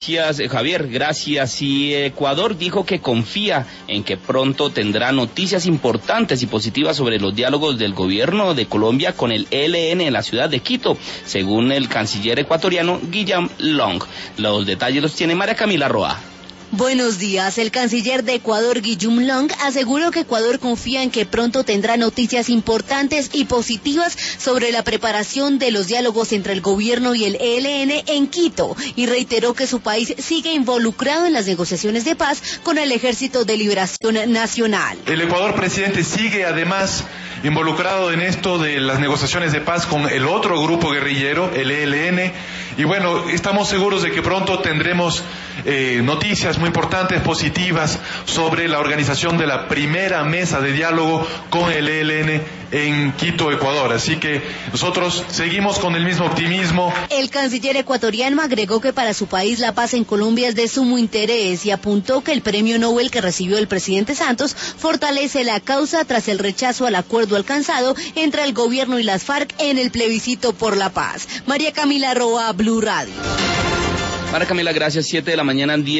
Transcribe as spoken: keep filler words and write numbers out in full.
Gracias, Javier, gracias. Y Ecuador dijo que confía en que pronto tendrá noticias importantes y positivas sobre los diálogos del gobierno de Colombia con el E L N en la ciudad de Quito, según el canciller ecuatoriano Guillaume Long. Los detalles los tiene María Camila Roa. Buenos días. El canciller de Ecuador, Guillaume Long, aseguró que Ecuador confía en que pronto tendrá noticias importantes y positivas sobre la preparación de los diálogos entre el gobierno y el E L N en Quito, y reiteró que su país sigue involucrado en las negociaciones de paz con el Ejército de Liberación Nacional. El Ecuador, presidente, sigue además involucrado en esto de las negociaciones de paz con el otro grupo guerrillero, el E L N, y bueno, estamos seguros de que pronto tendremos eh, noticias muy importantes, positivas, sobre la organización de la primera mesa de diálogo con el E L N en Quito, Ecuador. Así que nosotros seguimos con el mismo optimismo. El canciller ecuatoriano agregó que para su país la paz en Colombia es de sumo interés y apuntó que el premio Nobel que recibió el presidente Santos fortalece la causa tras el rechazo al acuerdo alcanzado entre el gobierno y las FARC en el plebiscito por la paz. María Camila Roa, Blue Radio. María Camila, gracias. Siete de la mañana, diez.